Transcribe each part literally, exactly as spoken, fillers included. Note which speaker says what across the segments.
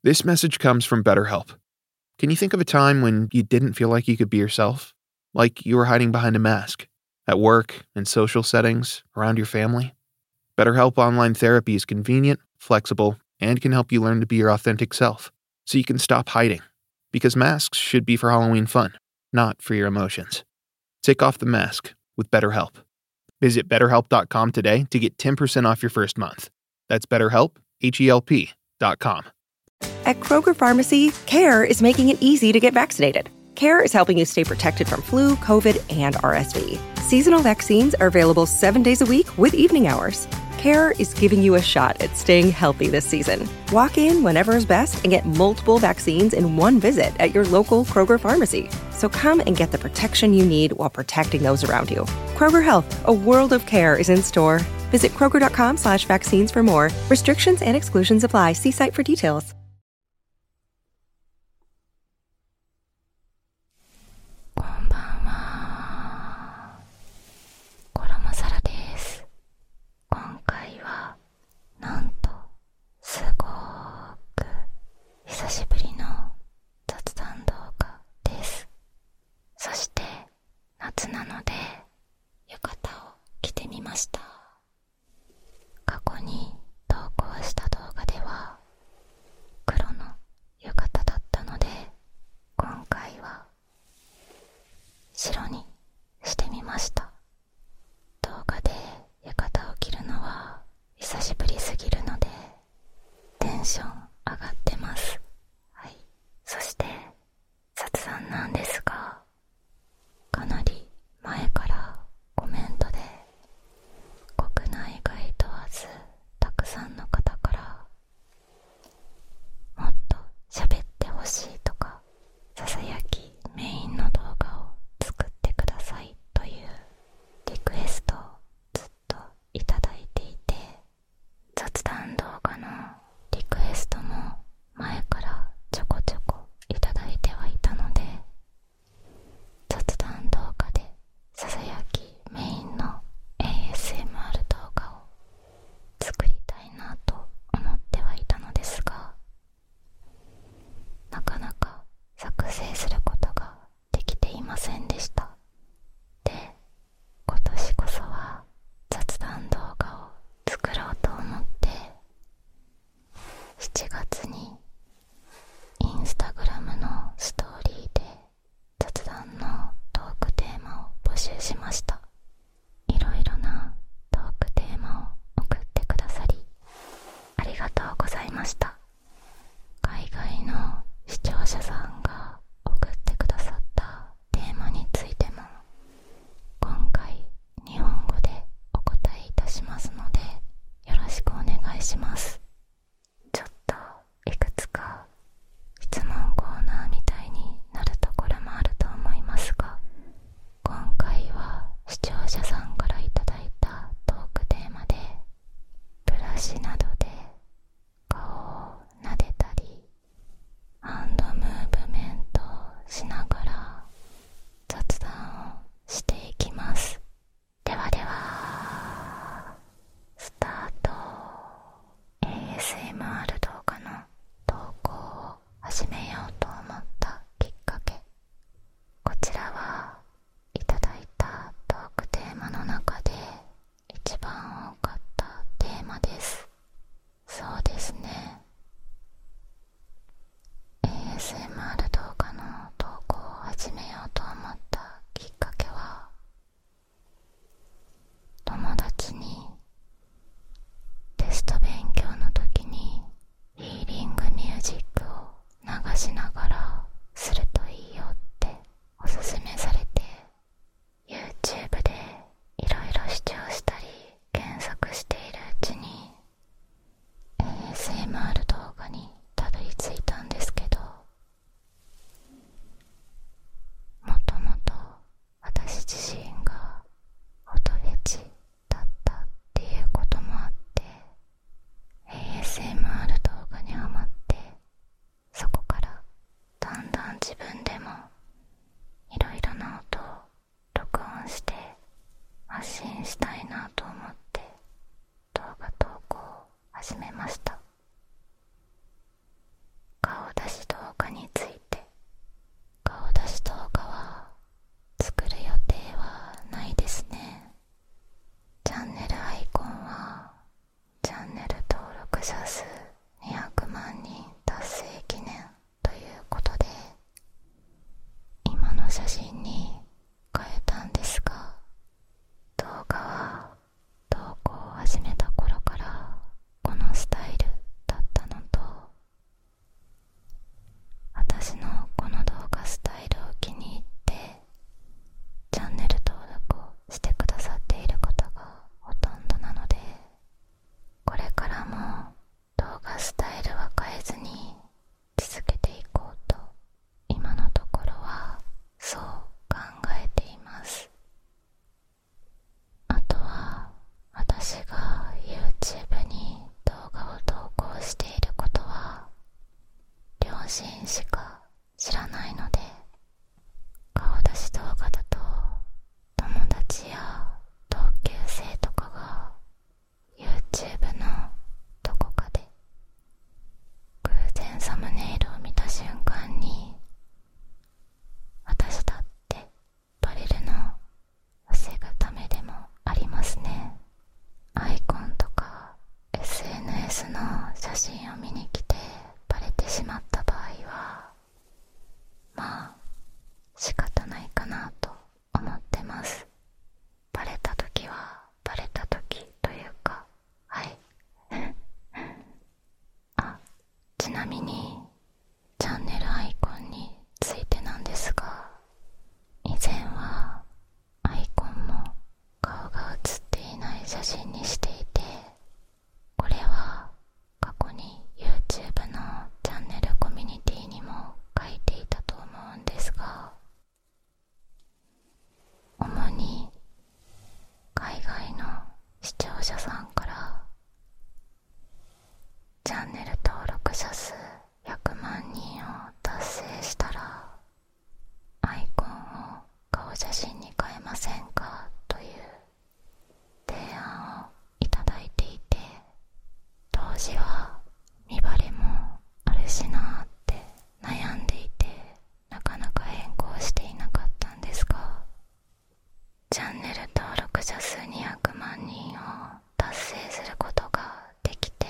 Speaker 1: This message comes from BetterHelp. Can you think of a time when you didn't feel like you could be yourself? Like you were hiding behind a mask? At work, in social settings, around your family? BetterHelp Online Therapy is convenient, flexible, and can help you learn to be your authentic self, so you can stop hiding. Because masks should be for Halloween fun, not for your emotions. Take off the mask with BetterHelp. Visit better help dot com today to get ten percent off your first month. That's BetterHelp, H E L P dot com.
Speaker 2: At Kroger Pharmacy, CARE is making it easy to get vaccinated. CARE is helping you stay protected from flu, COVID, and R S V. Seasonal vaccines are available seven days a week with evening hours. CARE is giving you a shot at staying healthy this season. Walk in whenever is best and get multiple vaccines in one visit at your local Kroger Pharmacy. So come and get the protection you need while protecting those around you. Kroger Health, a world of care is in store. Visit Kroger.com slash vaccines for more. Restrictions and exclusions apply. See site for details.
Speaker 3: こんばんは。コロモサラです。今回はなんとすごく久しぶりの雑談動画です。そして夏なので浴衣を着てみました。過去に投稿した動画ではシーンしか知らないので、顔出し動画だと友達や同級生とかが YouTube のどこかで偶然サムネイルを見た瞬間に私だってバレるのを防ぐためでもありますね。アイコンとか エスエヌエス の写真を見に来てバレてしまった場合は、まあ仕方ないかなと思ってます。バレた時はバレた時というか、はいあ、ちなみにチャンネルアイコンについてなんですが、以前はアイコンも顔が写っていない写真にしていて、これは過去に YouTube のチャンネルコミュニティにも書いていたと思うんですが、主に海外の視聴者さんからチャンネル登録者数ひゃくまんにんを達成したらアイコンを顔写真に変えませんかという提案をいただいていて、当時は見バレもあるしなーって悩んでいて、なかなか変更していなかったんですが、チャンネル登録者数にひゃくまんにんを達成することができて、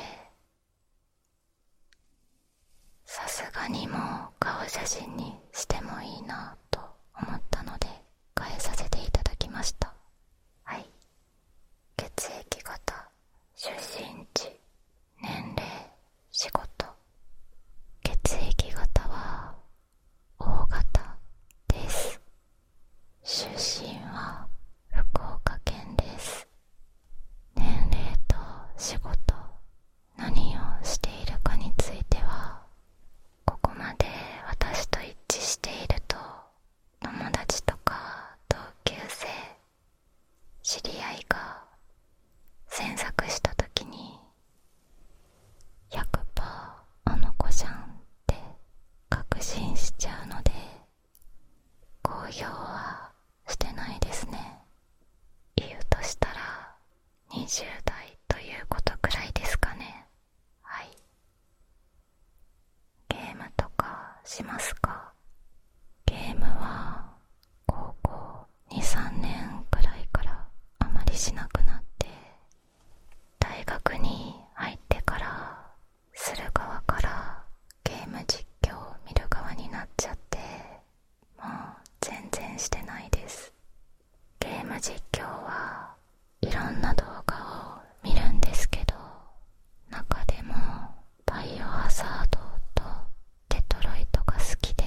Speaker 3: さすがにもう顔写真にしてもいいなと思ったので変えさせていただきました。はい。血液型、出身地、年齢、仕事。血液型は O 型です。出身は福岡県です。年齢と仕事、何をしているかについてはここまで私と一致していると友達とか同級生、知り合いが詮索した時に ひゃくパーセント あの子じゃんって確信しちゃうので公表はしてないですね。言うとしたらにじゅう代ということくらいですかね。はい。ゲームとかしますか？ゲームは高校に、さんねんくらいからあまりしなくなって、大学に入ってからする側からゲーム実況を見る側になっちゃって、もう全然してないです。ゲーム実況はいろんな動画を見るんですけど、中でもバイオハザードとデトロイトが好きで、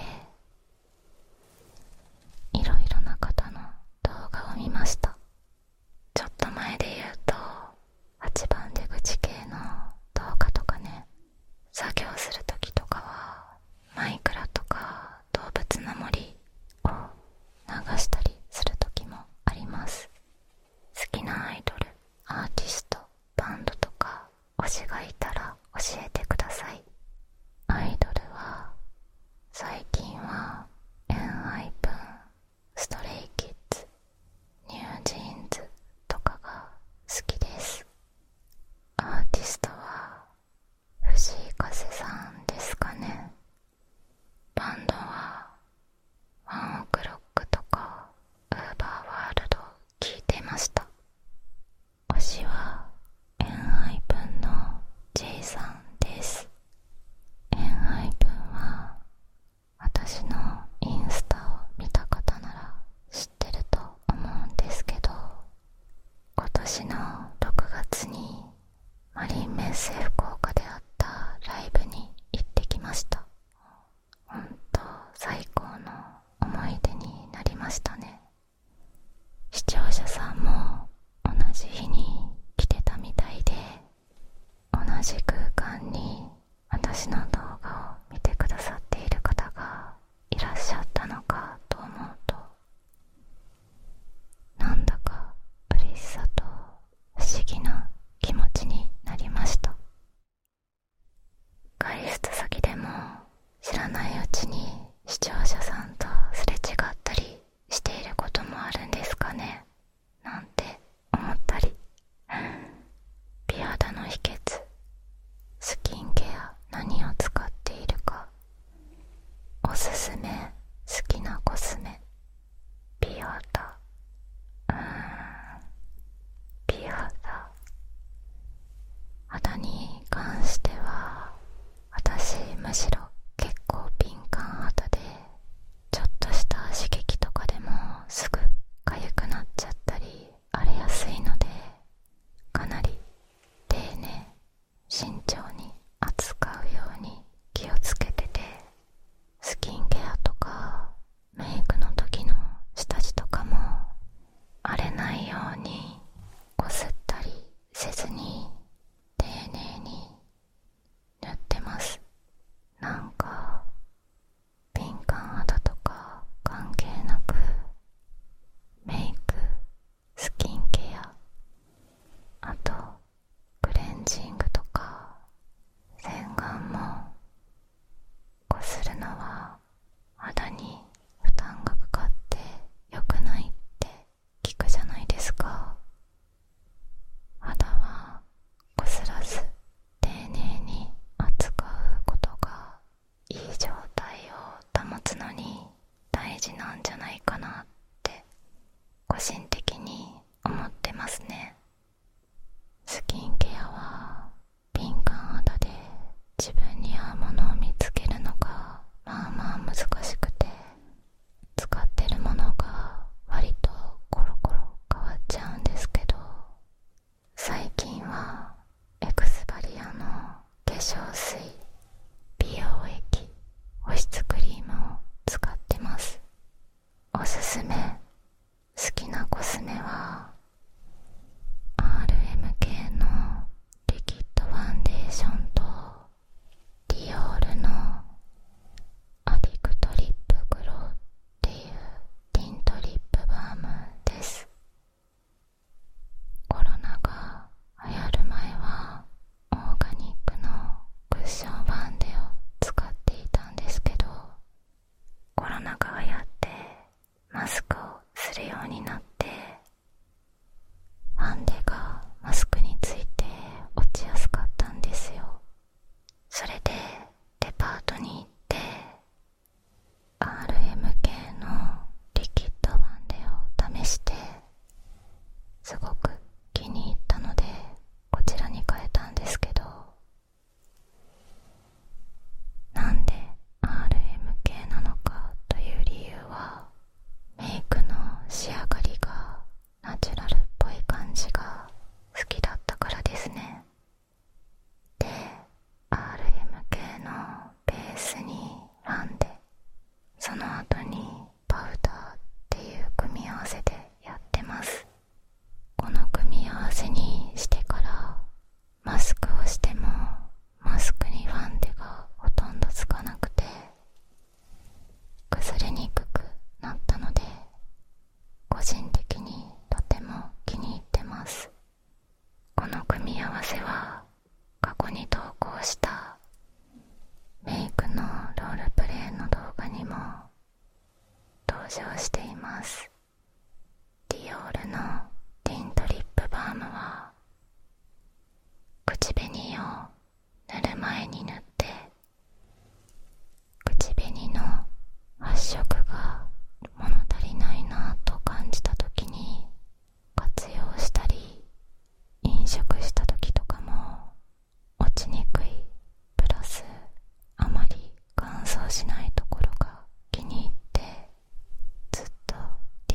Speaker 3: むしろ結構敏感肌で、ちょっとした刺激とかでもすぐ痒くなっちゃったり荒れやすいので、かなり丁寧慎重に扱うように気をつけてて、スキンケアとかメイクの時の下地とかも荒れないようにこすったりせずに丁寧に塗ってます。なんか敏感肌とか関係なく、メイク、スキンケア、あとクレンジングとか洗顔もこするのは肌に負担がかかって良くないって聞くじゃないですか。肌はこすらず丁寧に扱うことがいい状態を保つのに大事なんじゃないかなって個人的に思ってますね。スキンケアは敏感肌で自分に合うものを見つけるのがまあまあ難しくて、使ってるものが割とコロコロ変わっちゃうんですけど、最近はエクスバリアの化粧水、美容液、保湿クリームを使ってます。おすすめ、好きなコスメは アールエム 系のリキッドファンデーションとディオールのアディクトリップグローっていうティントリップバームです。コロナが流行る前はオーガニックのクッションファンデを使っていたんですけど、コロナが流行ってマスクをするようになって、ファンデがマスクについて落ちやすかったんですよ。それでデパートに行って アールエム 系のリキッドファンデを試して、すごく気に入ったのでこちらに変えたんですけど、なんで アールエム 系なのかという理由は、メイクの仕上がりがナチュラルっぽい感じが好きだったからですね。で、アールエム 系のベースにファンデ、その後にパウダーっていう組み合わせでやってます。この組み合わせにしてからマスクをしてもマスクにファンデがほとんどつかなくて崩れにくくなったので、個人的にとても気に入ってます。この組み合わせは過去に投稿したメイクのロールプレイの動画にも登場しています。ディオールのティントリップバームは口紅を塗る前に塗って、口紅の発色が物足りないなと感じた時に活用したり、飲食した時とかも落ちにくい、プラスあまり乾燥しないところが気に入ってずっと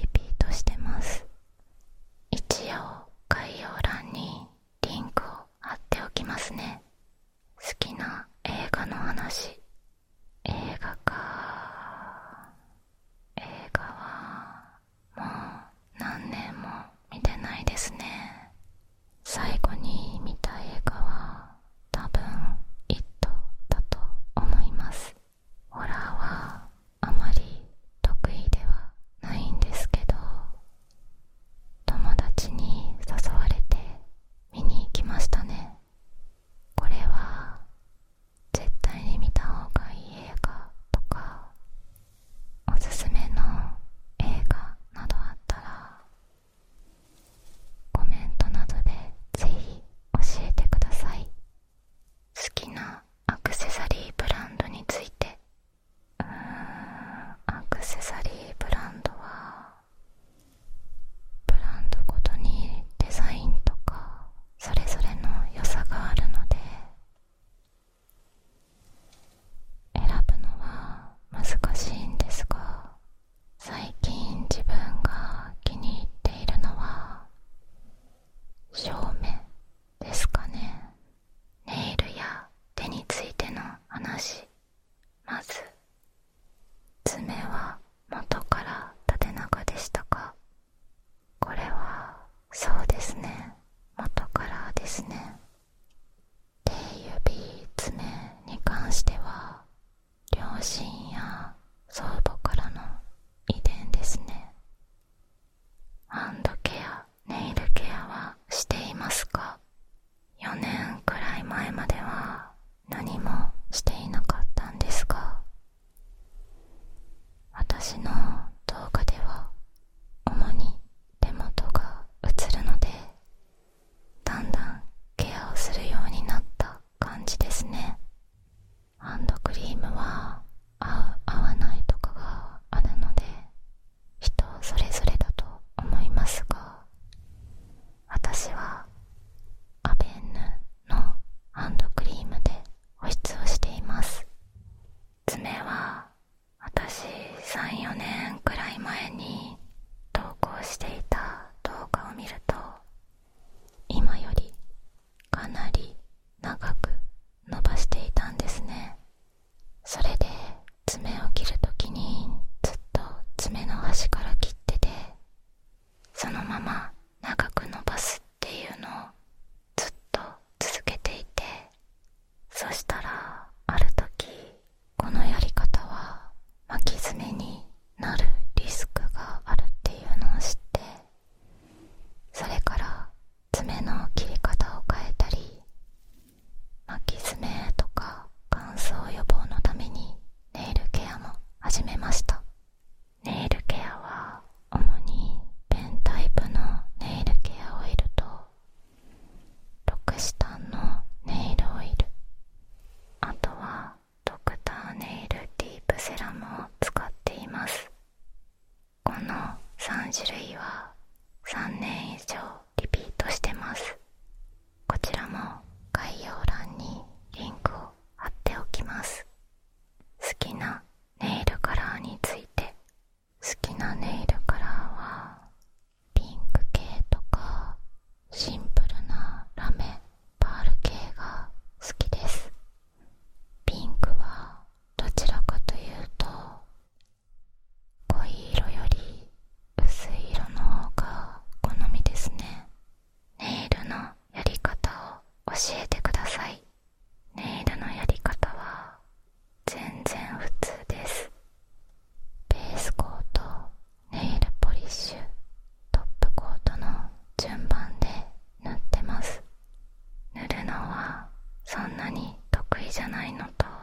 Speaker 3: 種類はさんねん以上リピートしてます。こちらも概要欄にリンクを貼っておきます。好きなネイルカラーについて、好きなネイルカラーはピンク系とかシンプルなラメ、パール系が好きです。ピンクはどちらかというと濃い色より薄い色の方が好みですね。ネイルのやり方を教えてください。ネイルのやり方は全然普通です。ベースコート、ネイルポリッシュ、トップコートの順番で塗ってます。塗るのはそんなに得意じゃないのと、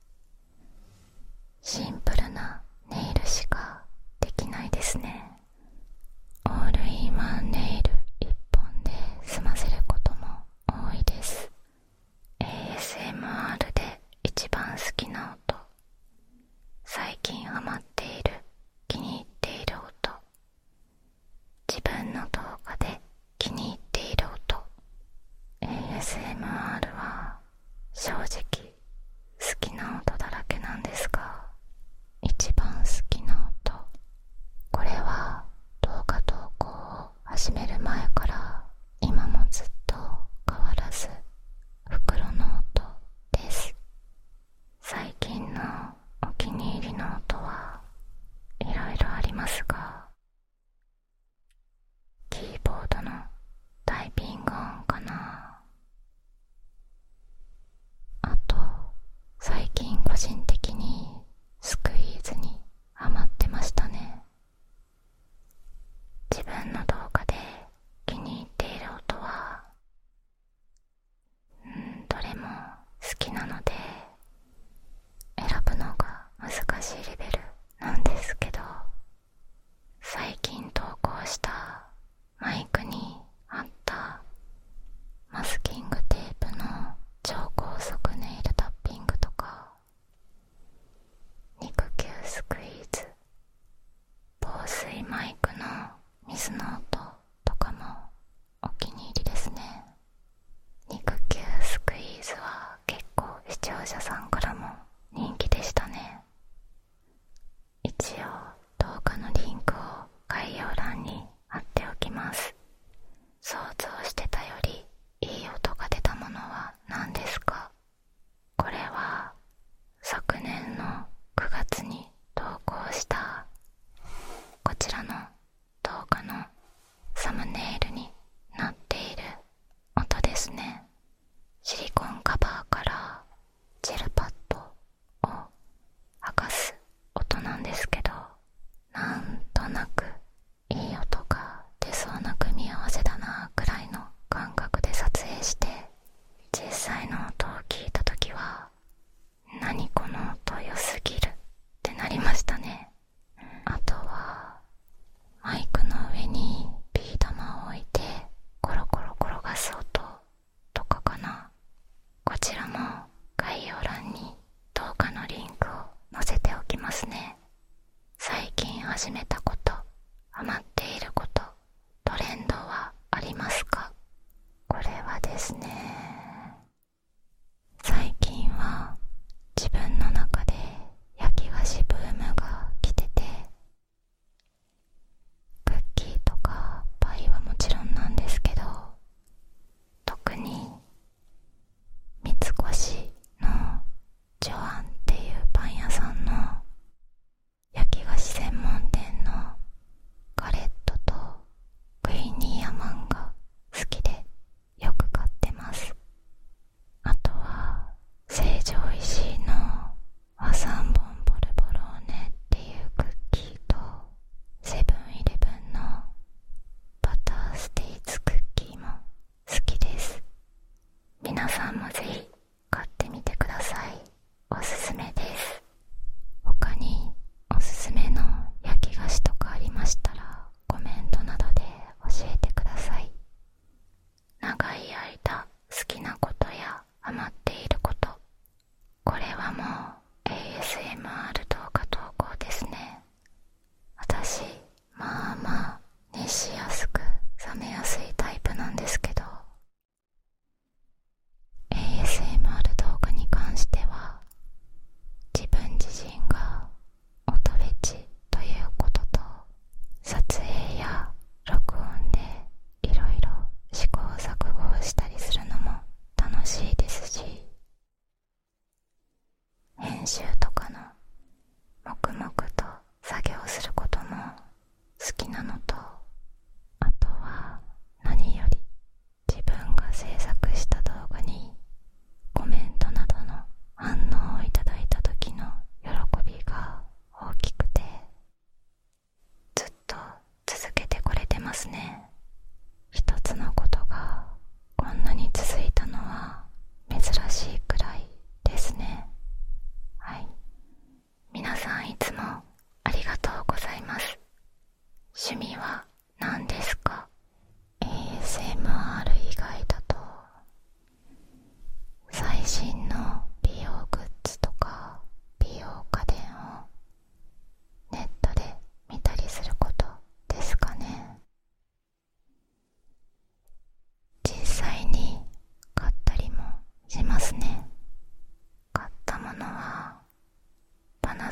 Speaker 3: シンプルなネイルしかできないですね。オールインワンネイル一本で済ませることも多いです。 エーエスエムアール で一番好きな音、最近ハマっている、気に入っている音、自分の動画で気に入っている音、 エーエスエムアール は正直好きな音だらけなんですが、一番好きな音、これは動画投稿を始める前から今もずっと変わらず袋の音です。最近のお気に入りの音は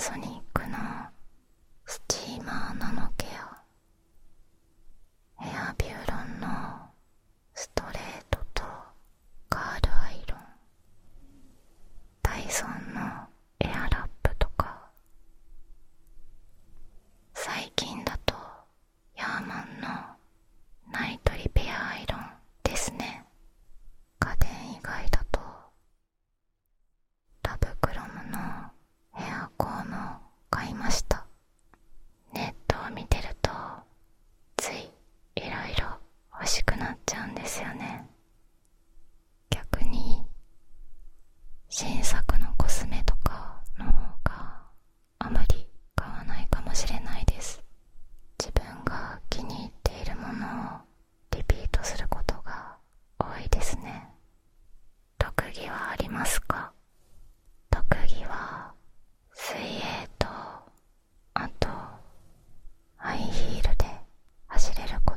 Speaker 3: ソニックのスチーマーナノケア、ヘアビューロンのストレートとカールアイロン、ダイソンのエアラップとか、最近だとヤーマンのナイトリペアアイロンですね。家電以外だとラブクロムのヘアコームを買いました。ネットを見てるとついいろいろ欲しくなっちゃうんですよね。逆に新作のコスメとかの方があまり買わないかもしれないです。自分が気に入っているものをリピートすることが多いですね。特技はありますか？特技は水泳と、あとハイヒールで走れること。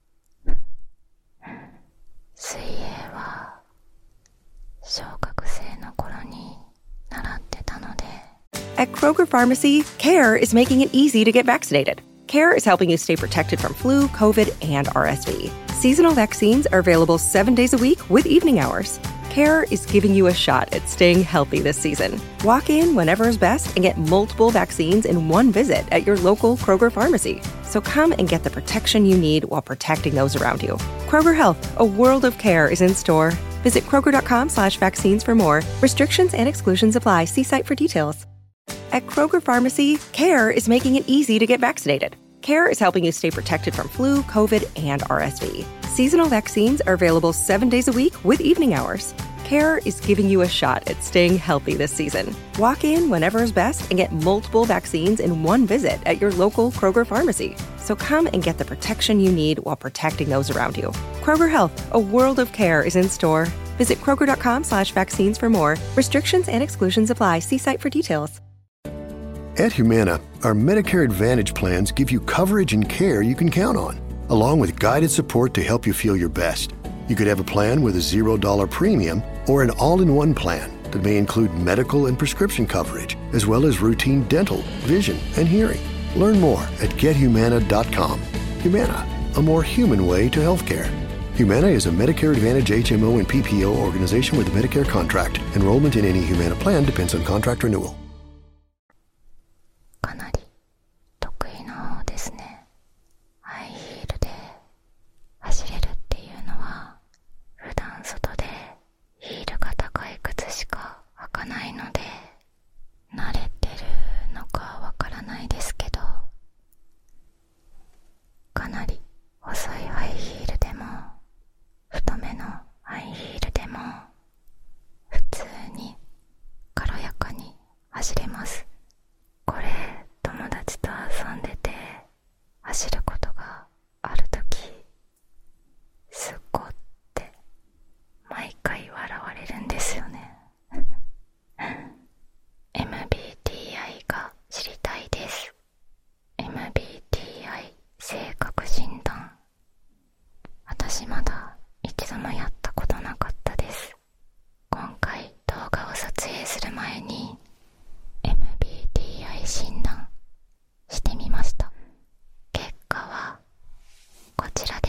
Speaker 3: 水泳は小学生の頃に習ってたので。
Speaker 2: At Kroger Pharmacy, CARE is making it easy to get vaccinated. CARE is helping you stay protected from flu, COVID, and R S V. Seasonal vaccines are available seven days a week with evening hours. CARE is giving you a shot at staying healthy this season. Walk in whenever is best and get multiple vaccines in one visit at your local Kroger pharmacy. So come and get the protection you need while protecting those around you. Kroger Health, a world of care is in store. Visit kroger.com slash vaccines for more. Restrictions and exclusions apply. See site for details. At Kroger Pharmacy, CARE is making it easy to get vaccinated. CARE is helping you stay protected from flu, COVID, and R S V. Seasonal vaccines are available seven days a week with evening hours. CARE is giving you a shot at staying healthy this season. Walk in whenever is best and get multiple vaccines in one visit at your local Kroger pharmacy. So come and get the protection you need while protecting those around you. Kroger Health, a world of care is in store. Visit kroger.com slash vaccines for more. Restrictions and exclusions apply. See site for details.
Speaker 4: At Humana, our Medicare Advantage plans give you coverage and care you can count on, along with guided support to help you feel your best. You could have a plan with a zero dollar premium or an all-in-one plan that may include medical and prescription coverage, as well as routine dental, vision, and hearing. Learn more at get humana dot com. Humana, a more human way to healthcare. Humana is a Medicare Advantage H M O and P P O organization with a Medicare contract. Enrollment in any Humana plan depends on contract renewal.
Speaker 3: かなり得意の方ですね。ハイヒールで走れるっていうのは、普段外でヒールが高い靴しか履かないので慣れてるのかわからないですけど、かなり細いハイヒールでも太めのハイヒールでも普通に軽やかに走れます。これ友達と遊んでて走ることがあるとき、すっごって毎回笑われるんですよね。エムビーティーアイ が知りたいです。 エムビーティーアイ 性格診断、私まだ一度もやったことなかったです。今回動画を撮影する前に エムビーティーアイ 診断してみました。結果はこちらです。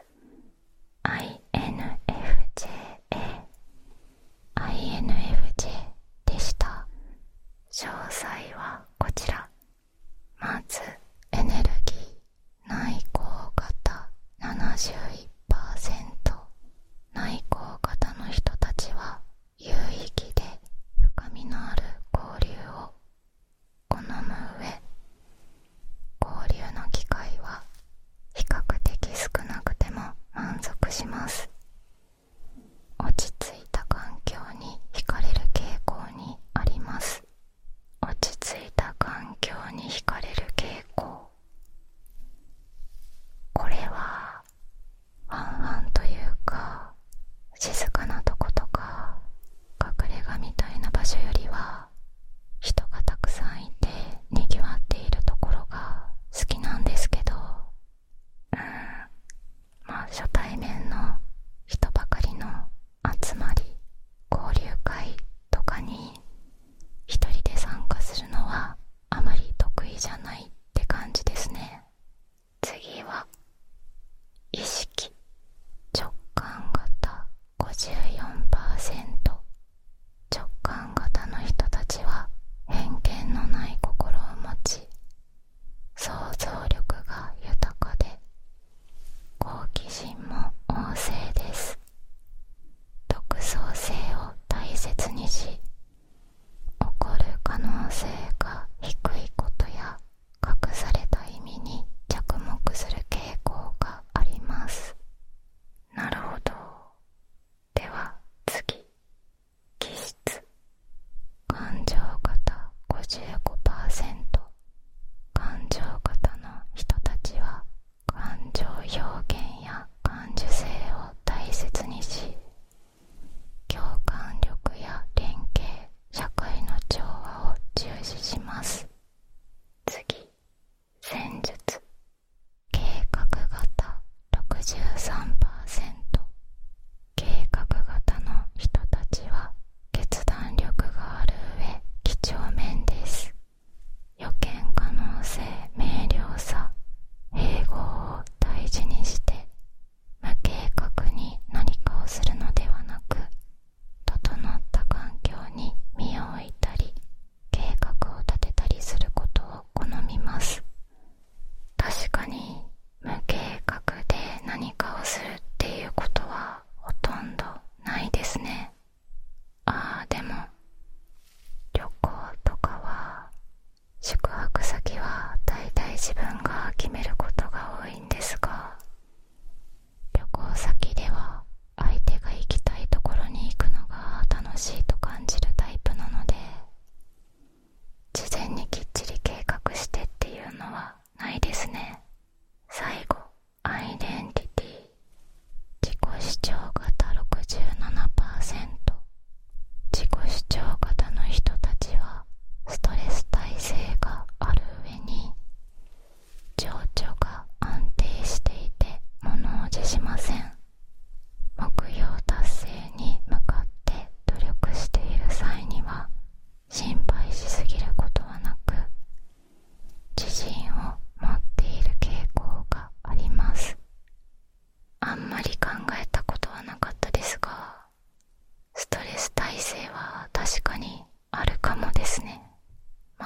Speaker 3: アイエヌエフジェー アイエヌエフジェー でした。詳細はこちら。まずエネルギー内向型 ななじゅういちパーセント、 内向型の人たちは有意義で深みのある交流を好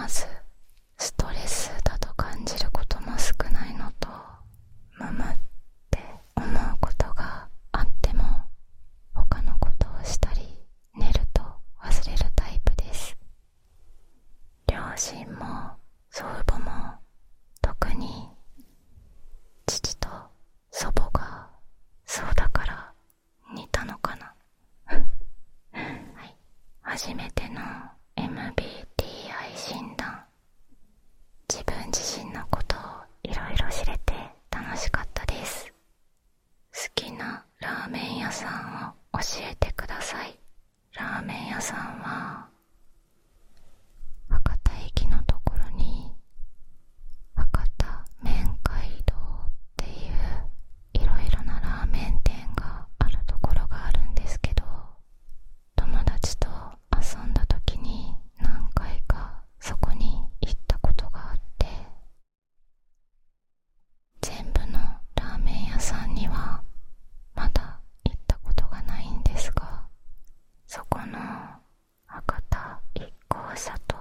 Speaker 3: まずストレスだと感じることも少ないのと、むむって思うことがあっても他のことをしたり寝ると忘れるタイプです。両親も祖父母も、特に父と祖母がそうだから似たのかなはい、初めての エムビーティーアイ 診断、自分自身のことをいろいろ知れて楽しかったです。好きなラーメン屋さんを教えてください。ラーメン屋さんは博多駅のところに博多麺街道っていういろいろなラーメン店があるところがあるんですけど、友達と遊んだ時に何回かそこに行ったことがあって、全部のラーメン屋さんにはまだ行ったことがないんですが、そこの博多一行舎と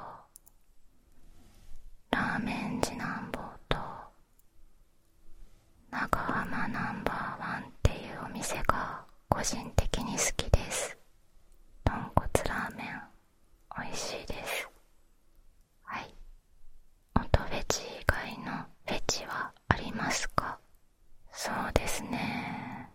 Speaker 3: ラーメン次男坊と長浜ナンバーワンっていうお店が個人的に好きです。豚骨ラーメン美味しいです。はい、音フェチ以外のフェチはありますか？そうですね、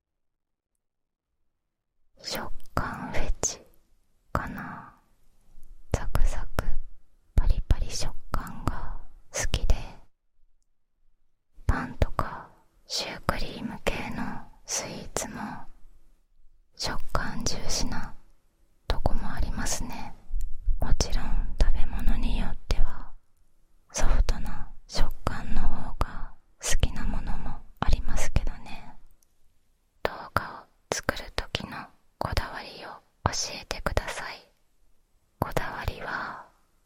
Speaker 3: 食感フェチかな。ザクザクパリパリ食感が好きで、パンとかシュークリーム系のスイーツも食感重視なとこもありますね。もちろん食べ物によってはソフトな食感の方が好きなものもありますけどね。動画を作る時のこだわりを教えてください。こだわりは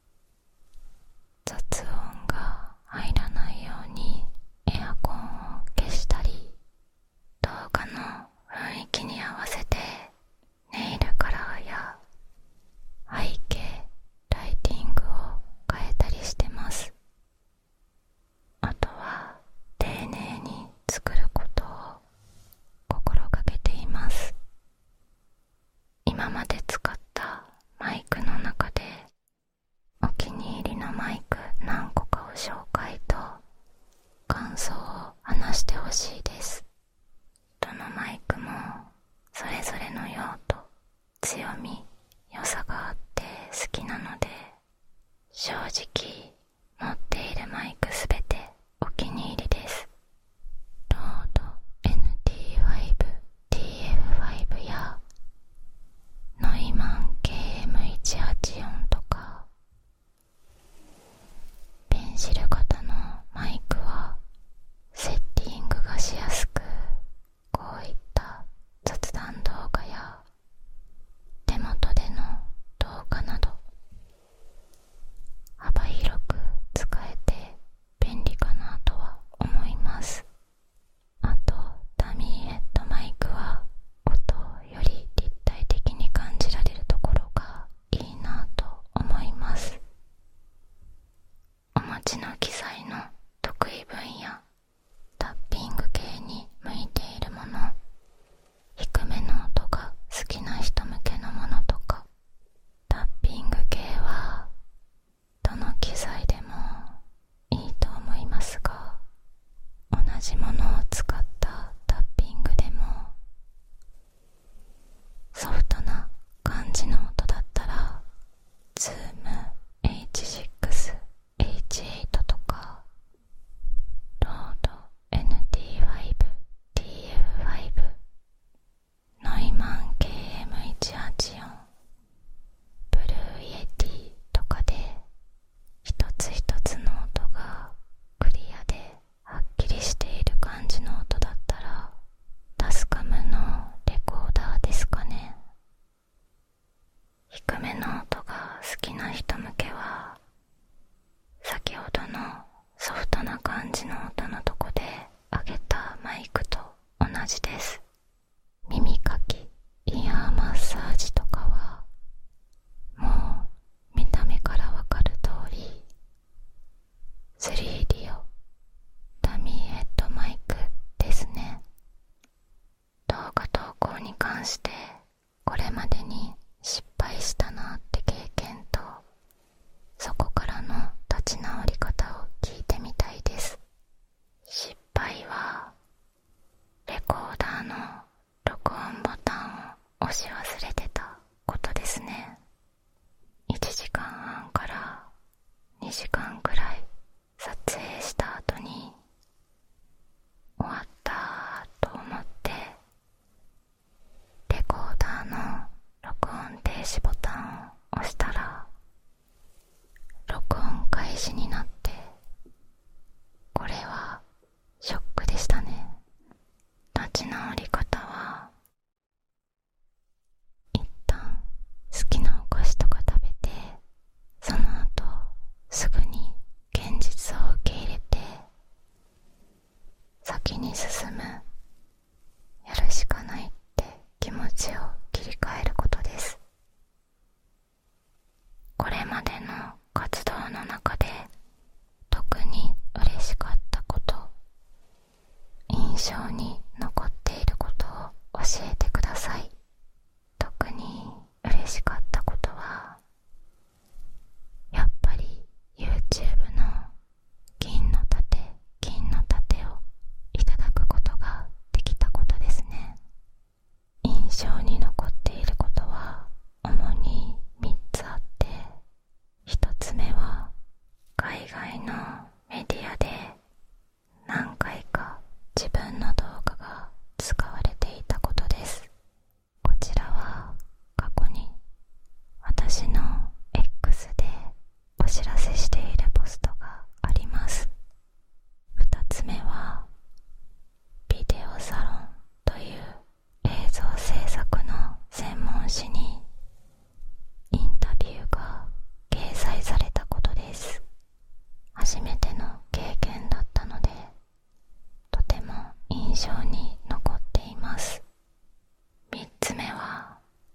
Speaker 3: 雑音が入らないようにエアコンを消したり、動画の雰囲気に合わせてネイルカラーや背景、ライティングを変えたりしてます。あとは丁寧に作ることを心がけています。今まで使ったマイクの中でお気に入りのマイク何個かを紹介と感想を話してほしいです。どのマイクもそれぞれの用途、強み、良さがあって好きなので、正直持っているマイクすべてお気に入りです。ロード エヌティーファイブ、ティーエフファイブ やノイマン ケーエムいちはちよん とか、ペンシル型のマイクはセッティングがしやすく、こういった雑談動画や手元での動画など幅広く使えて便スリーディー オダミーヘッドマイクですね。動画投稿に関してこれまでに失敗したなって経験と、そこからの立ち直り方を聞いてみたいです。失敗はレコーダーの録音ボタンを押し忘れてたことですね。いちじかんはんからにじかんくらい撮影した後に終わったと思ってレコーダーの録音停止ボタンを押したら録音開始になって、これはショックでしたね。立ち直り方は一旦好きなお菓子とか食べて、その後すぐに現実を受け入れて先に進む、やるしかないって気持ちを切り替えることです。これまでの活動の中で特に嬉しかったこと、印象に残っていることを教えてください。特に嬉しかったことはやっぱり YouTube の銀の盾銀の盾をいただくことができたことですね。印象に残っていることは主にみっつあって、ひとつめは海外のメディアで何回か自分の動画が使われていたことです。こちらは過去に私の X でお知らせしているポストがあります。ふたつめはビデオサロンという映像制作の専門誌にインタビューが掲載されたことです。初めての経験だったのでとても印象に残っています。みっつめは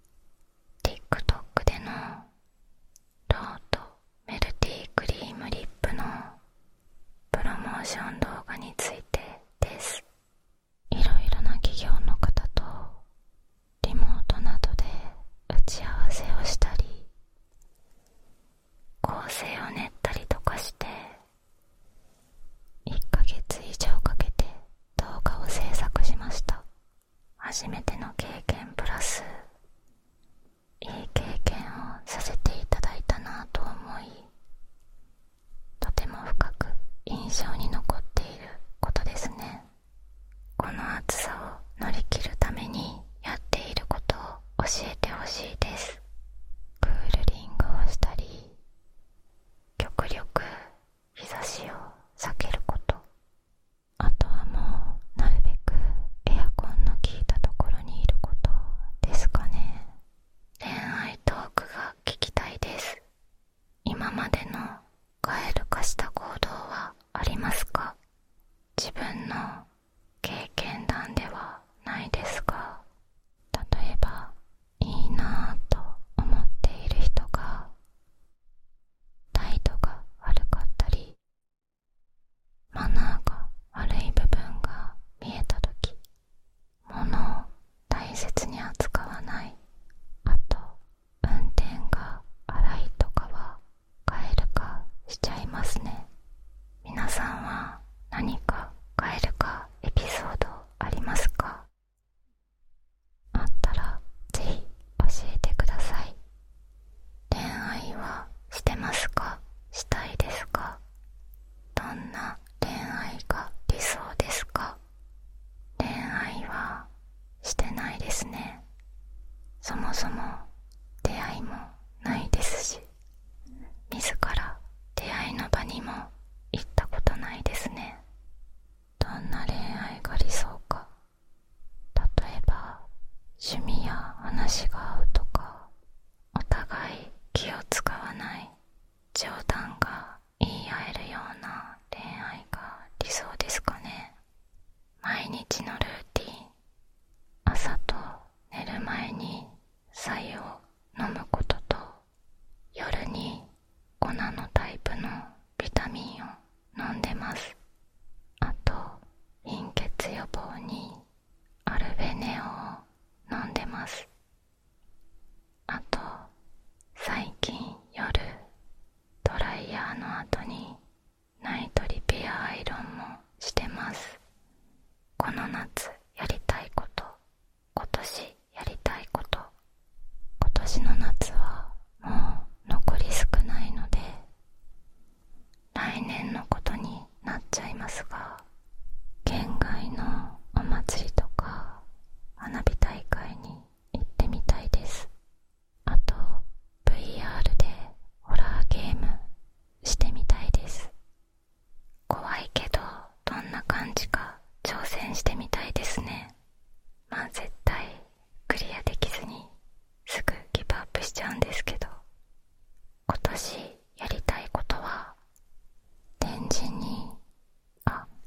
Speaker 3: TikTok でのロートメルティークリームリップのプロモーション動画についてです。いろいろな企業の方とリモートなどで打ち合わせをしたり構成を練ったりとかしていっかげつ以上かけて動画を制作しました。初めての経験プラスいい経験をさせていただいたなと思い、とても深く印象に残っていることですね。この暑さを乗り切るためにやっていることを教えてほしいです。クールリングをしたり、極力日差しを避けること、あとはもうなるべくエアコンの効いたところにいることですかね。恋愛トークが聞きたいです。今までの蛙化した行動はありますか？自分の経験談ではないですが、例えばいいなぁと思っている人が態度が悪かったり、マナーが悪い部分が見えたとき、物を大切に扱わない、あと運転が荒いとかは蛙化しちゃいますね。皆さんは何か蛙化エピソードありますか？あったらぜひ教えてください。恋愛はしてますか？したいですか？どんな恋愛が理想ですか？恋愛はしてないですね。そもそも出会いもないですし、自ら出会いの場にですが、県外のお祭りとか花火大会に行ってみたいです。あと ブイアール でホラーゲームしてみたいです。怖いけどどんな感じか挑戦してみたいですね。まあ絶対クリアできずにすぐギブアップしちゃうんですけど、今年やりたいことは展示にあ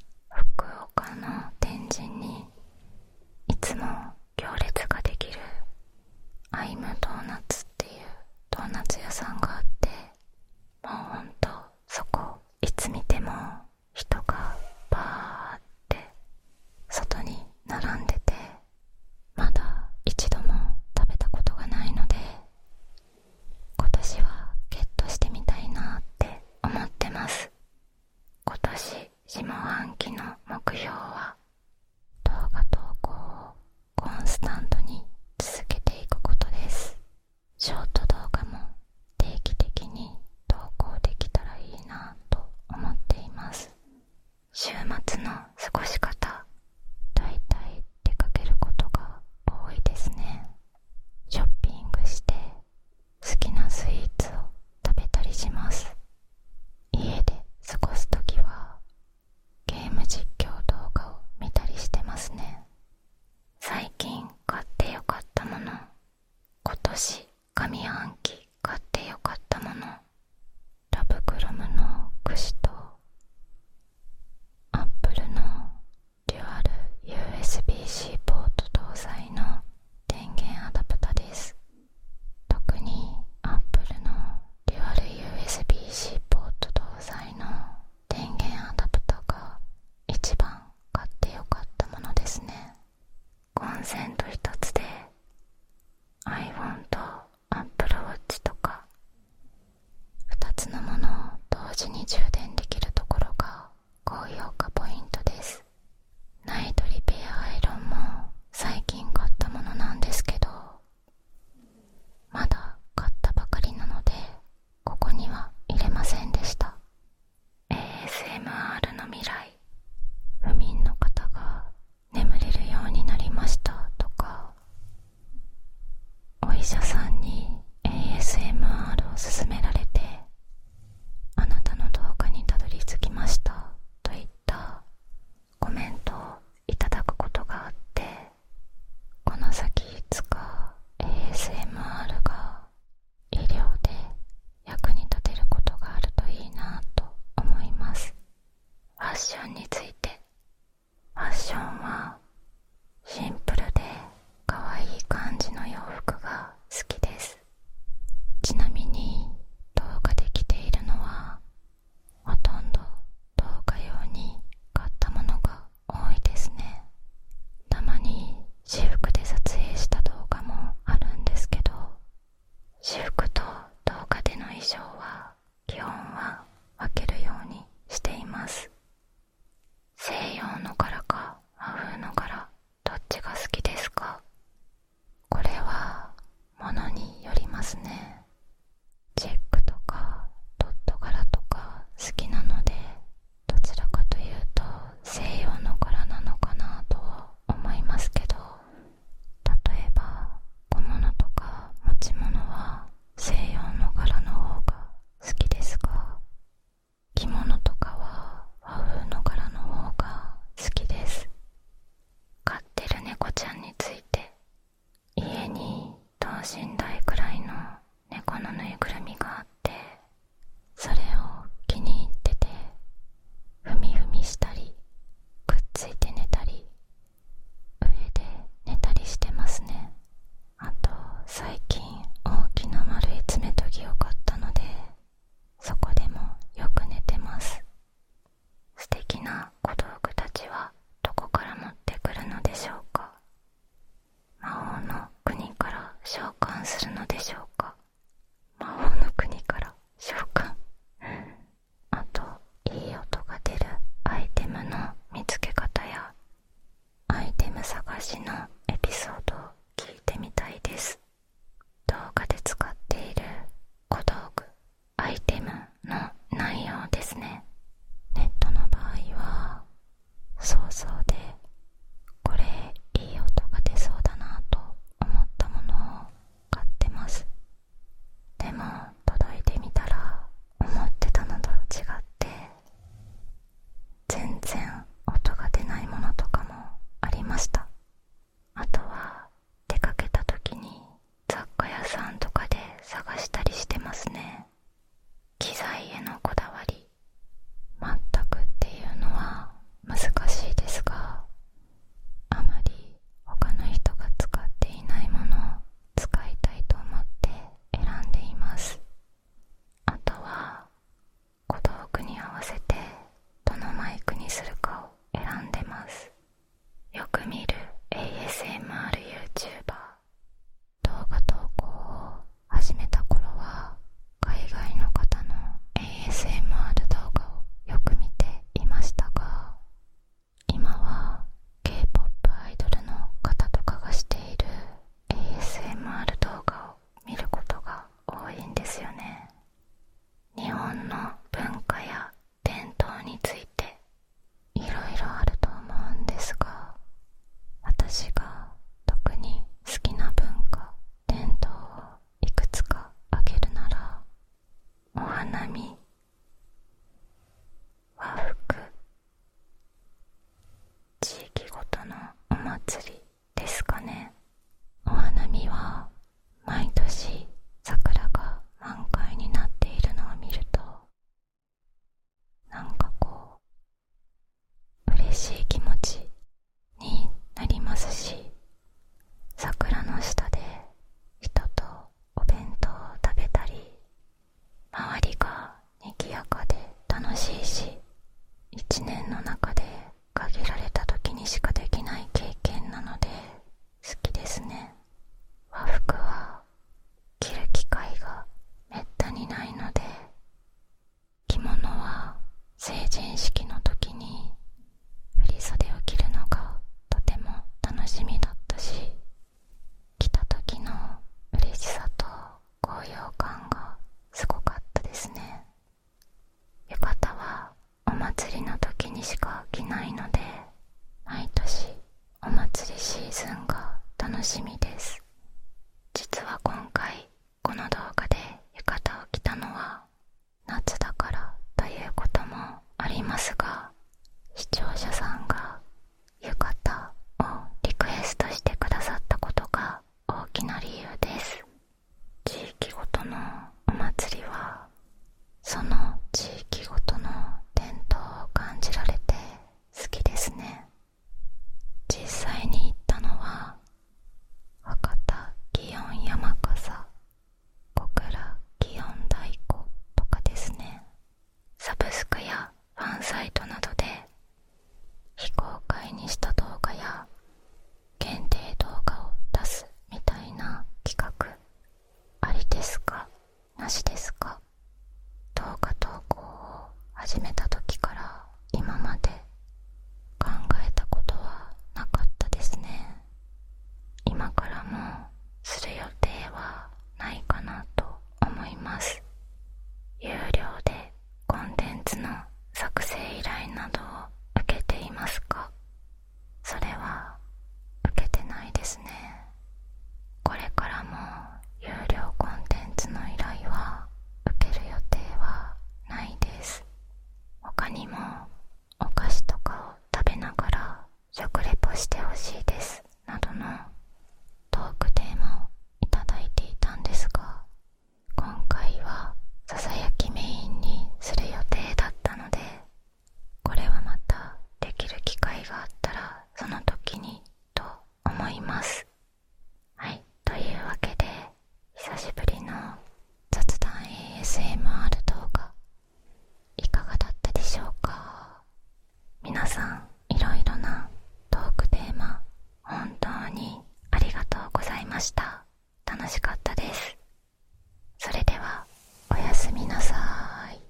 Speaker 3: 中で楽しいし、一年の中で限られた時にしかできない経験なので好きですね。和服は着る機会がめったにないので、着物は成人式の時に振り袖を着るのがとても楽しみだったし、着た時の嬉しさと高揚感がすごかったですね。浴衣はお祭りの時にしか着ないので、毎年お祭りシーズンが楽しみです。実は今回この動画で浴衣を着たのは夏だからということもありますが、視聴者さんが浴衣をリクエストしてくださったことが大きな理由です。地域ごとのお祭りはその地域ごとの伝統を感じられて好きですね。実際に行ったのは博多祇園山笠、小倉祇園太鼓とかですね。サブスクやファンサイトなどで非公開にした動画や限定動画を出すみたいな企画ありですか、なしですか。動画投稿を始めた時から今まで考えたことはなかったですね。今からもする予定はないかなと思います。有料でコンテンツの作成依頼などを受けていますか？それは受けてないですね。これからも有料コンテンツの依頼は受ける予定はないです。他にもお菓子とかを食べながら食レポしてほしいですなどのトークテーマをいただいていたんですが、今回はささやきメインにする予定だったので、これはまたできる機会があったらその時にと思います。はい、というわけで久しぶりの雑談 エーエスエムアール 動画いかがだったでしょうか。皆さんいろいろなトークテーマ本当にありがとうございました。楽しかったです。それではおやすみなさい。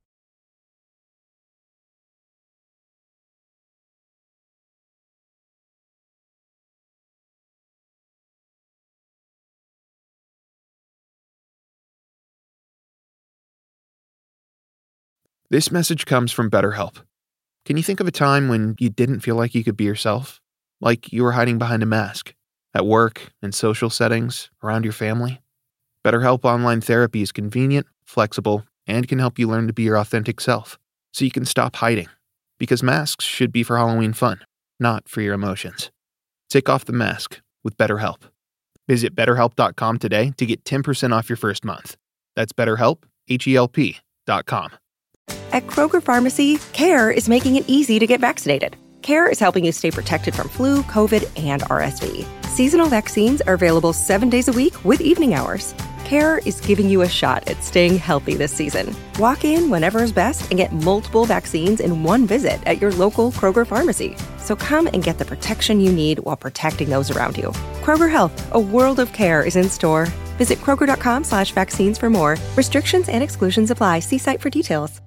Speaker 1: This message comes from BetterHelp. Can you think of a time when you didn't feel like you could be yourself? Like you were hiding behind a mask? At work, in social settings, around your family? BetterHelp Online Therapy is convenient, flexible, and can help you learn to be your authentic self, so you can stop hiding. Because masks should be for Halloween fun, not for your emotions. Take off the mask with BetterHelp. Visit better help dot com today to get ten percent off your first month. That's BetterHelp, H E L P dot com.
Speaker 2: At Kroger Pharmacy, CARE is making it easy to get vaccinated. CARE is helping you stay protected from flu, COVID, and R S V. Seasonal vaccines are available seven days a week with evening hours. CARE is giving you a shot at staying healthy this season. Walk in whenever is best and get multiple vaccines in one visit at your local Kroger Pharmacy. So come and get the protection you need while protecting those around you. Kroger Health, a world of care is in store. Visit Kroger dot com slash vaccines for more. Restrictions and exclusions apply. See site for details.